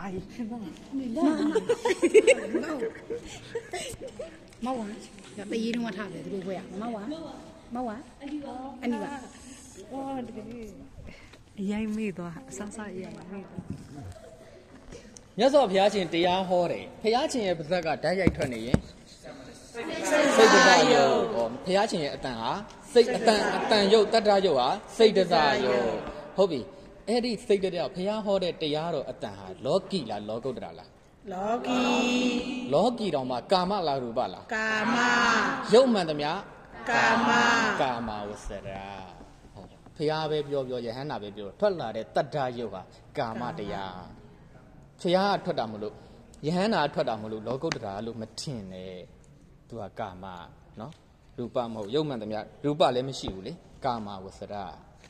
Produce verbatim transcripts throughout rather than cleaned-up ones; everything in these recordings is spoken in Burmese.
mai mau quá bây giờ nó thả để tôi quẹo mau quá mau quá anh đi vào dây mi đó sao sao dây mi nhớ rõ phía trênတရားဟောတယ်phía trênရဲ့ပါဇက်ကဓာတ်ရိုက်ထွက်နေရင်စိတ်တစားယုတ်ဟောphía trênရဲ့အတန်ဟာစိတ်အတန်အတန်ယုတ်တတ္တယုတ်ဟာစိတ်တစားယုတ်ဟုတ်ပြီအဲ့ဒီစိတ်တရားဖျားဟောတဲ့တရားတော်အတန်ဟာလောကီလားလောကုတ္တရာလားလောကီလောကီတော်မှာကာမလားရူပလားကာမရုပ်မှန်သမျှကာမကာမဝဆရာဟုတ်ဖျားပဲပြောပြောယဟန္တာပဲပြောထွက်လာတဲ့တတ္တယုတ်ဟာကာမတရားဖျားထွက်တာမလို့ယဟန္တာထွက်တာမလို့လောကုတ္တရာလို့မထင်နဲ့သူကကာမနော်ရူပမဟုတ်ရုပ်မှန်သမျှရူပလည်းမရှိဘူးလေကာမဝဆရာ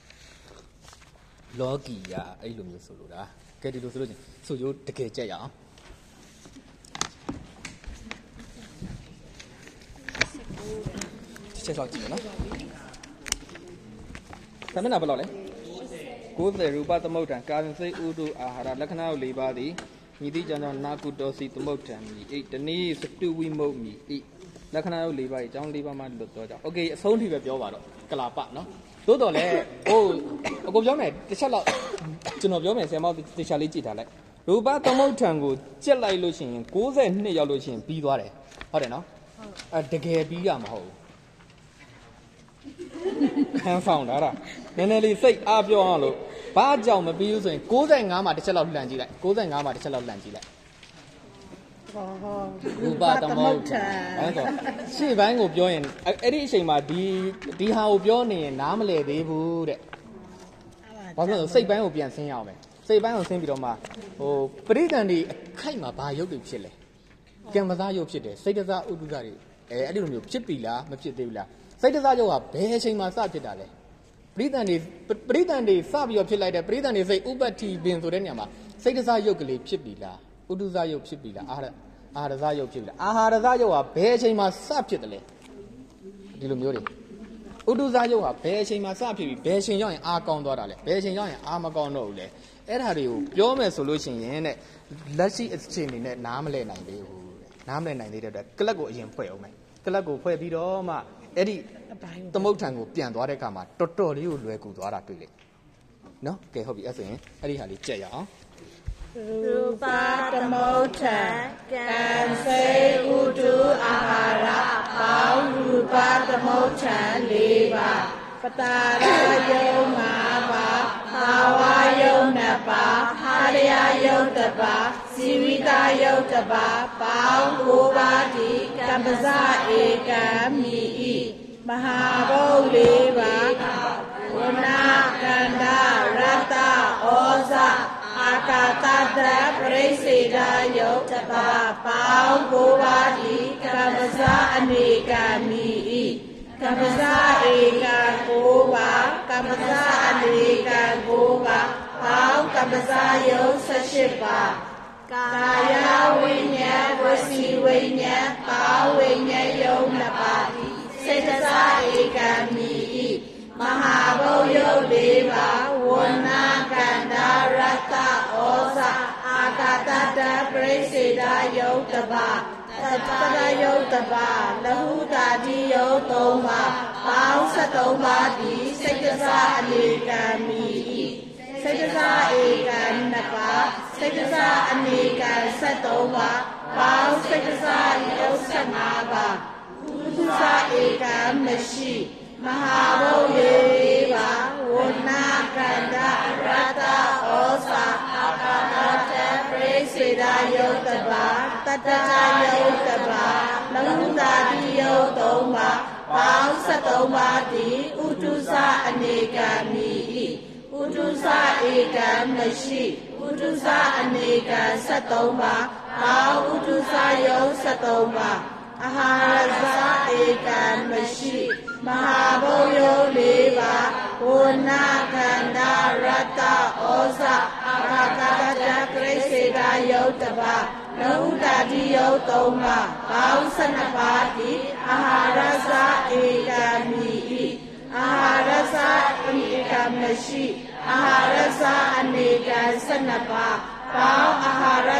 လောကီယာအဲ့လိုမျိုးဆိုလို့တာကဲဒီလိုဆိုလို့ချင်းဆိုကြတကယ်ကြက်ရအောင်ချက်ဆောက်ကြည့်နော်သမဏဘယ်လောက်လဲကိုယ်ရူပသမုဋ္ဌံကာယစိတ်ဥဒုအာဟာရလက္ခဏာ၄ပါးသည်ညီတိကြောင့်နာကုတောစီသမုဋ္ဌံမိဣတနည်းစတုဝိမုတ်မိဣလက္ခဏာ၄ပါးအကြောင်း၄ပါးမှလွတ်တော့ကြโอเคအဆုံးထိပဲပြောပါတော့ကလာပနော်သို့တော်လည်းဟိုအကိုပြောမယ်တစ်ချက်လောက်ကျွန်တော်ပြောမယ်ဆရာမတေချာလေးကြည့်ထားလိုက်ရူပသမုဋ္ဌံကိုကြက်လိုက်လို့ရှိရင်၉၂ရောက်လို့ရှိရင်ပြီးသွားတယ်ဟုတ်တယ်နော်အဲတကယ်ပြီးရမဟုတ်ဘူးခံဆောင်တာလားနည်းနည်းလေးစိတ်အားပြောအောင်လို့ဘာကြောင့်မပြီးဘူးဆိုရင်၉၅မှာတစ်ချက်လောက်လှန်ကြည့်လိုက်၉၅မှာတစ်ချက်လောက်လှန်ကြည့်လိုက်ရူပသမုဋ္ဌံအဲ့တော့ရှေ့ပိုင်းကိုပြောရင်အဲ့ဒီအချိန်မှာဒီဒီဟာကိုပြောနေရင်နားမလည်သေးဘူးတဲ့ဘာလို့လဲစိတ်ပိုင်းကိုပြန်ဆင်းရအောင်ပဲစိတ်ပိုင်းကိုဆင်းပြီးတော့မှဟိုပရိသန္တိအခိုက်မှာဘာရုပ်တွေဖြစ်လဲကံမသားရုပ်ဖြစ်တယ်စိတ်တစားဥဒ္ဒုဒတွေအဲအဲ့ဒီလိုမျိုးဖြစ်ပြီလားမဖြစ်သေးဘူးလားစိတ်တစားရုပ်ကဘယ်အချိန်မှာစဖြစ်တာလဲပရိသန္တိပရိသန္တိစပြီးတော့ဖြစ်လိုက်တဲ့ပရိသန္တိစိတ်ဥပ္ပတ္တိပင်ဆိုတဲ့နေရာမှာစိတ်တစားရုပ်ကလေးဖြစ်ပြီလားဥဒ္ဒုဇယုတ်ဖြစ်ပြီလားအာဟာရအာဟာရဇယုတ်ဖြစ်ပြီလားအာဟာရဇယုတ်ဟာဘယ်အချိန်မှာစဖြစ်တယ်လဲဒီလိုမျိုးတွေဥဒ္ဒုဇယုတ်ဟာဘယ်အချိန်မှာစဖြစ်ပြီဘယ်အချိန်ရောက်ရင်အာကောင်းသွားတာလဲဘယ်အချိန်ရောက်ရင်အာမကောင်းတော့ဘူးလဲအဲ့ဒါတွေကိုပြောမယ်ဆိုလို့ရှိရင်တဲ့လက်ရှိအချိန်တွေနဲ့နားမလဲနိုင်သေးဘူးတဲ့နားမလဲနိုင်သေးတဲ့အတွက်ကလပ်ကိုအရင်ဖွဲ့အောင်မယ်ကလပ်ကိုဖွဲ့ပြီးတော့မှအဲ့ဒီသမုဋ္ဌံကိုပြန်သွားတဲ့အခါမှာတော်တော်လေးကိုလွယ်ကူသွားတာတွေ့လေနော်ကဲဟုတ်ပြီအဲ့ဆိုရင်အဲ့ဒီဟာလေးကြက်ရအောင်ရူပသမုဋ္ဌံကံစေဥဒုအာဟာရပေါင်းရူပသမုဋ္ဌံ၄ပါးပတာရယုံ၅ပါးဘာဝယုံ၂ပါးဟာရယယုံ၁ပါးဇီဝိတယုံ၁ပါးပေါင်း၉ပါးတိကမ္ပဇဧကံမိဣမဟာဘုတ်၄ပါးဝနာကန္ဓာရတ္တဩဇအာကာတတပရိစေဒယုတ်တပါပေါင်း၉ပါးတိကမ္ပဇအနေကမိဣကမ္ပဇဧက၉ပါးကမ္ပဇအနေက၉ပါးပေါင်းကမ္ပဇယုတ်၁၈ပါးကာယဝိညာဉ်ဝစီဝိညာဉ်ပါဝိညာဉ်ယုတ်၂ပါးတိစေတသာဧကမိဣမဟာဘုတ်ယုတ်၄ပါးဝနာကန္ဓာရတ္တဩဇအာကာတတပရိစေဒယုတ်တပါတတရယုတ်တပါလဟုတာတိယုတ်၃ပါးပေါင်း၁၃ပါးတိစိတ်တစားအနေကံမိဣစိတ်တစားဧကံ၂ပါးစိတ်တစားအနေကံ၁၃ပါးပေါင်းစိတ်တစားယုတ်၁၅ပါးဥဒ္ဒစာဧကံမရှိမဟာဘုတ်ရေပါဝနာကန္ဓာရတ္တဩဇာအာကာတပရိစေဒယုတ်တပါတတ္တယုတ်တပါလဟုတာတိယုတ်၃ပါးပေါင်း၁၃ပါးတိဥဒ္ဒစအနေကမိဣဥဒ္ဒစဧကံမရှိဥဒ္ဒစအနေကံ၁၃ပါးပေါင်းဥဒ္ဒစယုတ်၁၃ပါးအာဟာရဇဧကံမရှိမဟာဘုတ်ယုတ်၄ပါးဝနာကန္ဓာရတ္တဩဇအာကာတပရိစေဒယုတ်တပါလဟုတာတိယုတ်၃ပါးပေါင်း၁၂ပါးတိအာဟာရဇဧကမိဣအာဟာရဇဧကမရှိအာဟာရဇအနေကံ၁၂ပါးပေါင်းအာဟာရ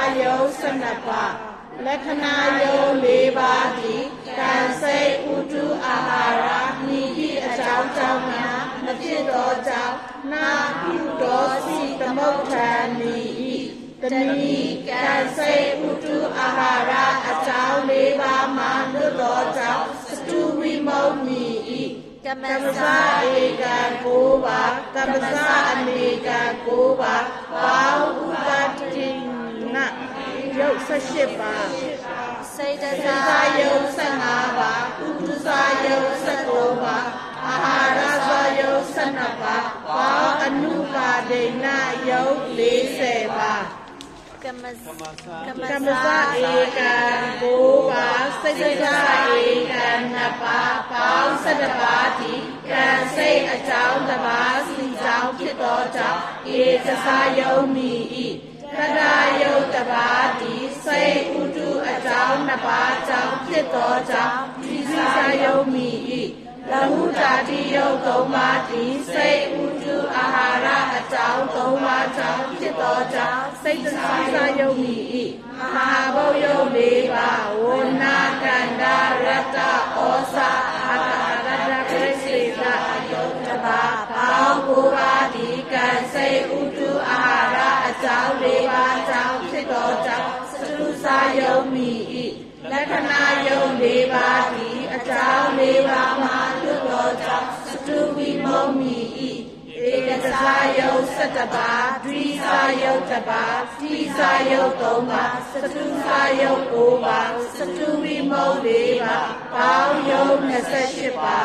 ယုတ်ဆနပါလက္ခဏာယုတ်လေးပါးသည်ကံစိတ်ဥတုအာဟာရမိတိအကြောင်းကြောင့်များမဖြစ်သောကြောင့်နာကုသောစီသမုဋ္ဌာနိဤတဏီကံစိတ်ဥတုအာဟာရအကြောင်းလေးပါးမှလွတ်သောကြောင့်စတုဝိမုတ်နိဤကမ္မစဧကံကိုးပါးကမ္မစအနေကံကိုးပါးဘောဥပတိနယုတ်ဆရှိပါစေတသာယုတ်ဆငါးပါဥဒုစာယုတ်ဆသုံးပါအာဟာရဇာယုတ်ဆနှစ်ပါဘောအနုပါဒိဏယုတ်လေးဆယ်ပါကမ္မစကမ္မစဧကံကိုးပါစိတ်တသာဧကံနှစ်ပါဘောဆယ်တစ်ပါးသည်ကံစိတ်အကြောင်းတစ်ပါးစီကြောင့်ဖြစ်သောကြောင့်ဧကစာယုတ်မိဤတဒါယုတ်တပါးသည်စိတ်ဥတုအကြောင်းနှစ်ပါးကြောင့်ဖြစ်သောကြောင့်ဒီစာယုတ်မိဤလဟုတာတိယုတ်သုံးပါးသည်စိတ်ဥတုအာဟာရအကြောင်းသုံးပါးကြောင့်ဖြစ်သောကြောင့်စိတ်စာစာယုတ်မိဤမဟာဘုတ်ယုတ်လေးပါးဝနာကန္တာရတ္တဩဇာအာကာရတ္တပရိစေတယုတ်တပါးပေါင်းကိုးပါးသည်ကံစိတ်ဥတုအာဟာရအကြောင်းလေးပါးကြောင့်ဖြစ်သောကြောင့်စတုစာယုတ်မိဤလက္ခဏာယုတ်လေးပါးသည်အကြောင်းလေးပါးမှလွတ်သောကြောင့်စတုဝိမုတ်မိဤဧကစာယုတ်ဆတပါဒွိစာယုတ်တပါတိစာယုတ်သုံးပါစတုစာယုတ်ကိုးပါစတုဝိမုတ်လေးပါပေါင်းယုတ်နှစ်ဆယ်ရှစ်ပါ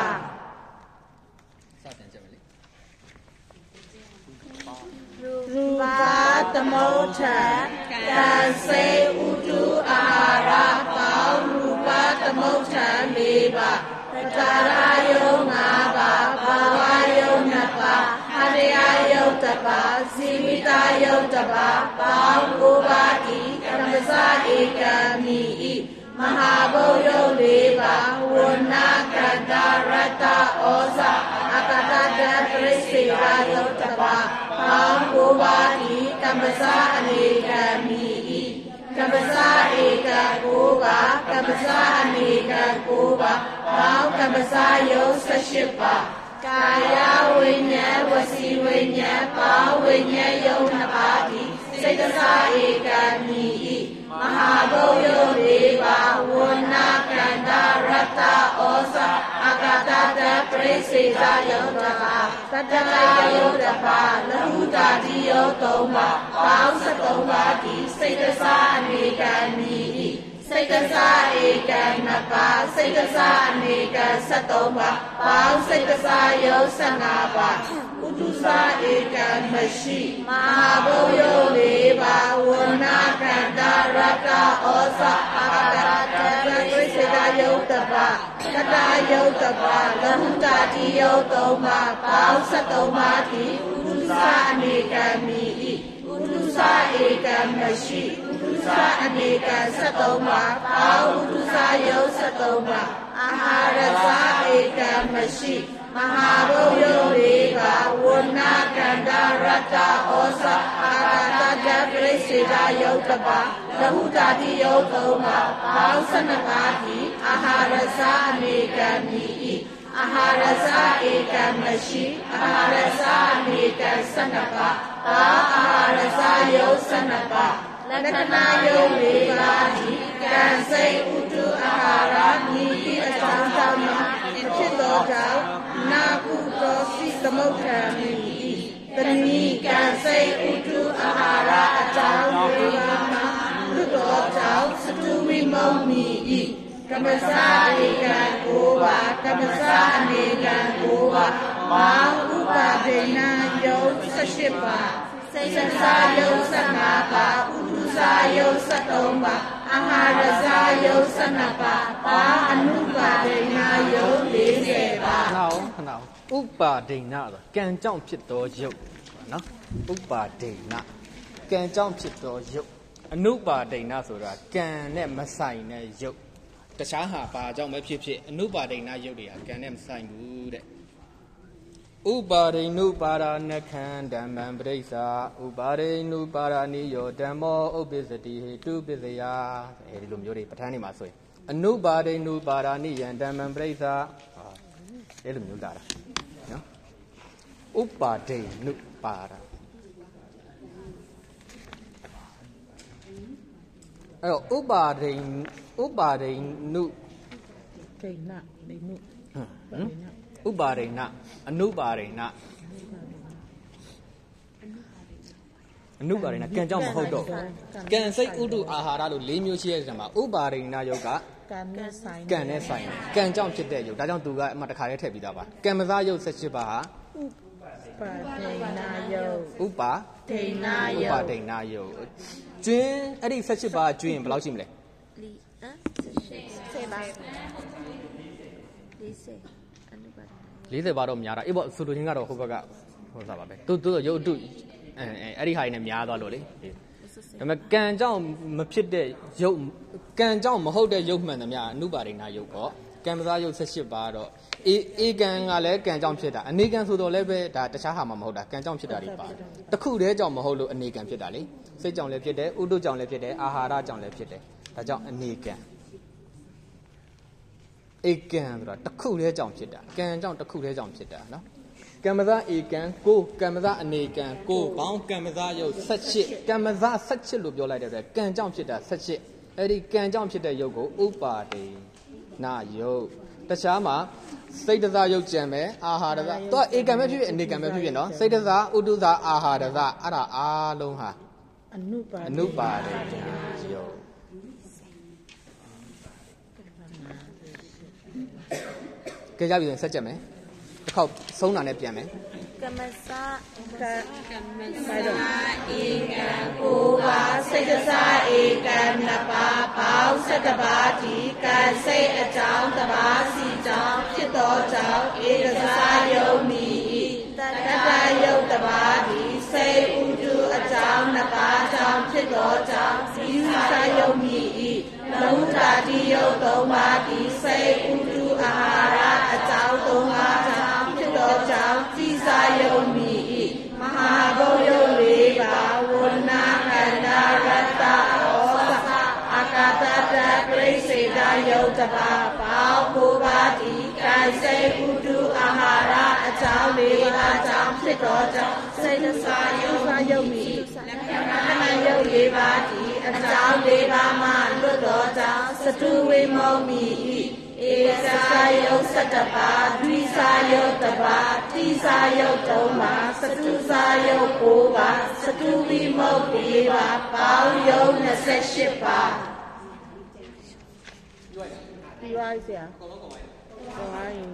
ရူပသမုဋ္ဌာကံစေဥတုအာဟာရပေါင်းရူပသမုဋ္ဌာလေးပါပတာရယုတ်ငါးပါဘာဝယုတ်နှစ်ပါဟာရယယုတ်တစ်ပါဇီဝိတယုတ်တစ်ပါပေါင်းကိုးပါးဤကမ္မစဧကံမိဤမဟာဘုတ်ယုတ်လေးပါဝနာကန္တာရတ္တဩဇာအာကာတတ္တပရိစေယယုတ်တစ်ပါပေါင်းကိုးပါးဤကမ္မစအနေကံမိဤကမ္မစဧကံကိုးပါကမ္မစအနေကံကိုးပါပေါင်းကမ္မစယုတ်ဆယ်ရှစ်ပါကာယဝိညာဉ်ဝစီဝိညာဉ်ပေါင်းဝိညာဉ်ယုတ်နှစ်ပါးသည်စိတ်တစာဧကံမိဤမဟာဘုတ်ယုတ်လေးပါဝနာကန္တာရတ္တဩဇာအာကာတတ္တပရိစေယယုတ်တပါတတ္တယုတ်တပါလဟုတာတိယုတ်သုံးပါပေါင်းစသုံးပါးသည်စိတ်တစာအနေကံမိဤစိတ်တစာဧကံနှစ်ပါးစိတ်တစာအနေကံဆယ်သုံးပါးပေါင်းစိတ်တစာယုတ်ဆယ်ငါးပါးဥတုစာဧကံမရှိမဟာဘုတ်ယုတ်လေးပါဝနာကန္တာရတ္တဩဇာအာကာတတ္တပရိစေတယုတ်တပါတတယုတ်တပါလဟုတာတိယုတ်သုံးပါပေါင်းဆယ်သုံးပါးသည်ဥတုစာအနေကံမိဤဥတုစာဧကံမရှိဥတုစာအနေကံဆယ်သုံးပါပေါင်းဥတုစာယုတ်ဆယ်သုံးပါအာဟာရစာဧကံမရှိမဟာဘုတ်ယုတ်လေးပါဝနာကန္တာရတ္တဩဇာအာကာတတ္တပရိစေယယုတ်တပါလဟုတာတိယုတ်သုံးပါပေါင်းဆယ်နှစ်ပါးသည်အာဟာရစာအနေကံမိဤအာဟာရစာဧကံမရှိအာဟာရစာအနေကံဆယ်နှစ်ပါးပေါင်းအာဟာရစာယုတ်ဆယ်နှစ်ပါးလက္ခဏာယုတ်လေးပါးသည်ကံစိတ်ဥတုအာဟာရမိတိအကြောင်းကြောင့်ဖြစ်သောကြောင့်နာကုသောစိသမုဋ္ဌာမိဤတဏီကံစိတ်ဥတုအာဟာရအကြောင်းလေးပါးမှလွတ်သောကြောင့်စတုဝိမုတ်မိဤကမ္မစဧကံကိုးပါကမ္မစအနေကံကိုးပါမောင်ဥပါဒေနယုတ်ဆယ်ရှစ်ပါစိတ်စာယုတ်ဆယ်ငါးပါဥဒုစာယုတ်ဆယ်သုံးပါအာဟာရစာယုတ်ဆယ်နှစ်ပါပါအနုပါဒေနယုတ်လေးဆယ်ပါနောက်နောက်ဥပါဒိဏဆိုကံကြောင့်ဖြစ်သောယုတ်နော်ဥပါဒိဏကံကြောင့်ဖြစ်သောယုတ်အနုပါဒိဏဆိုတာကံနဲ့မဆိုင်တဲ့ယုတ်တခြားဟာဘာကြောင့်ပဲဖြစ်ဖြစ်အနုပါဒိဏယုတ်တွေကကံနဲ့မဆိုင်ဘူးတဲ့ဥပါရိနုပါရဏခံဓမ္မံပရိစ္ဆာဥပါရိနုပါရဏိယောဓမ္မောဥပ္ပစ္စတိဟေတုပစ္စယအဲဒီလိုမျိုးတွေပဋ္ဌာန်းနေမှာဆိုရင်အနုပါရိနုပါရဏိယံဓမ္မံပရိစ္ဆာအဲဒီလိုမျိုးလာတာနော်ဥပါဒိနုပါရအဲ့တော့ဥပါဒိဥပါဒိနုဒိနဒိနုဥပါရိဏအနုပါရိဏအနုပါရိဏကံကြောင့်မဟုတ်တော့ကံစိတ်ဥဒုအာဟာရလို့၄မျိုးရှိရတဲ့မှာဥပါရိဏယုတ်ကကံနဲ့ဆိုင်ကံနဲ့ဆိုင်ကံကြောင့်ဖြစ်တဲ့ယုတ်ဒါကြောင့်သူကအမှတခါတည်းထည့်ပြီးသားပါကံမစားယုတ်၁၈ပါးဟာဥပါဒိဏယုတ်ဥပါဒိဏယုတ်ဥပါဒိဏယုတ်ကျွင်းအဲ့ဒီ၁၈ပါးကျွင်းဘယ်လောက်ရှိမလဲလီဟမ်ဆယ်ပါလေးဆယ်၄၀ပါတော့များတာအေးပေါ့ဆိုလိုချင်းကတော့ဟိုဘက်ကဟိုစားပါပဲသူသူရုပ်အတုအဲအဲ့ဒီဟာတွေနဲ့များသွားလို့လေဒါပေမဲ့ကံကြောင့်မဖြစ်တဲ့ရုပ်ကံကြောင့်မဟုတ်တဲ့ရုပ်မှန်သမျှအနုပါဒိနာရုပ်ပေါ့ကံမစားရုပ်၁၈ပါတော့အေအေကံကလည်းကံကြောင့်ဖြစ်တာအနေကံဆိုတော့လည်းပဲဒါတခြားဟာမှမဟုတ်တာကံကြောင့်ဖြစ်တာတွေပါတခုတည်းကြောင့်မဟုတ်လို့အနေကံဖြစ်တာလေစိတ်ကြောင့်လည်းဖြစ်တယ်ဥဒုကြောင့်လည်းဖြစ်တယ်အာဟာရကြောင့်လည်းဖြစ်တယ်ဒါကြောင့်အနေကံဧကံဆိုတာတစ်ခုတည်းကြောင့်ဖြစ်တာကံကြောင့်တစ်ခုတည်းကြောင့်ဖြစ်တာနော်ကမ္မဇဧကံကိုကမ္မဇအနေကံကိုဘောင်းကမ္မဇယုတ်၁၈ကမ္မဇ၁၈လို့ပြောလိုက်တဲ့အတွက်ကံကြောင့်ဖြစ်တာ၁၈အဲ့ဒီကံကြောင့်ဖြစ်တဲ့ယုတ်ကိုဥပါဒေနာယုတ်တခြားမှာစိတ်တစားယုတ်ကြံပဲအာဟာရဇသူကဧကံပဲဖြစ်ဖြစ်အနေကံပဲဖြစ်ဖြစ်နော်စိတ်တစားဥဒုစားအာဟာရဇအဲ့ဒါအားလုံးဟာအနုပါအနုပါဒေယုတ်ကြကြပြီဆက်ကြက်မယ်တစ်ခေါက်ဆုံးတာနဲ့ပြန်မယ်ကမ္မစကကမ္မစဧကံကိုပါစိတ်တစားဧကံနှစ်ပါးပေါင်း၁၁ပါးဒီကံစိတ်အကြောင်းတစ်ပါးစီကြောင့်ဖြစ်သောကြောင့်ဧကစားယုံမီတတ္တယုတ်တစ်ပါးဒီစိတ်ဥတုအကြောင်းနှစ်ပါးကြောင့်ဖြစ်သောကြောင့်ဇီဝစားယုံမီလုံးတာတိယုတ်သုံးပါးဒီစိတ်ဥတုအာဟာရအကြောင်းသုံးပါးကြောင့်ဖြစ်သောကြောင့်ဇီဝစားယုံမီမဟာဘုတ်ယုတ်လေးပါဝဏ္ဏကန္တာရတ္တဩသအာကာတတပြိစေတယုတ်တပါပေါင်းကိုပါဒီကံစိတ်ဥတုအာဟာရအကြောင်းလေးပါကြောင့်ဖြစ်သောကြောင့်စိတ်စားယုတ်စားယုတ်မီလက်ခံနာယုတ်လေးပါဒီအကြောင်းလေးပါမှလွတ်သောကြောင့်စတုဝိမုံမီဧစာယုတ်၁၁ပါးဒွိစာယုတ်တပါးတိစာယုတ်၃ပါးစတုစာယုတ်၉ပါးစတုဝိမုတ်၄ပါးပေါင်းယုတ်၂၈ပါးပြီးပါဆရာကောင်းကောင်းပါရင်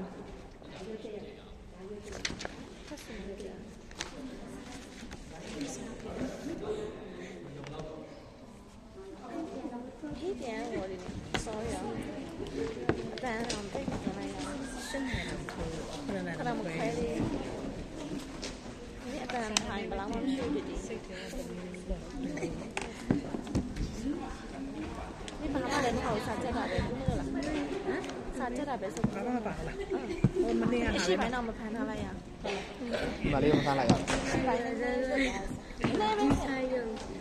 黑点我的，sorry 啊，但是我们这个那个生产的可以，可能我们开的，你但是还不让我们修的的。你把那人好啥子那边不那了？嗯，啥子那边是？ 把那把了。嗯，我们那样。 西北那我们看他了呀。 哪里我们看来呀？ 来人人人，那边才有。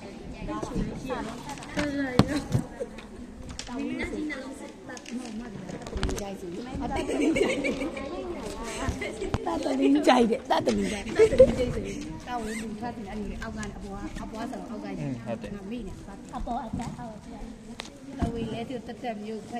တာတလင်းကြိုက်တယ်တာတလင်းကြိုက်တာတလင်းကြိုက်တယ်ကောင်းဝင်ဖတ်တယ်အဲ့ဒီအောက်ကအပေါ်အပေါ်ဆိုအောက်ကကြည့်မိနေအပေါ်အတက်အောက်ကျတော်ဝေးလဲသူတက်တက်မျိုး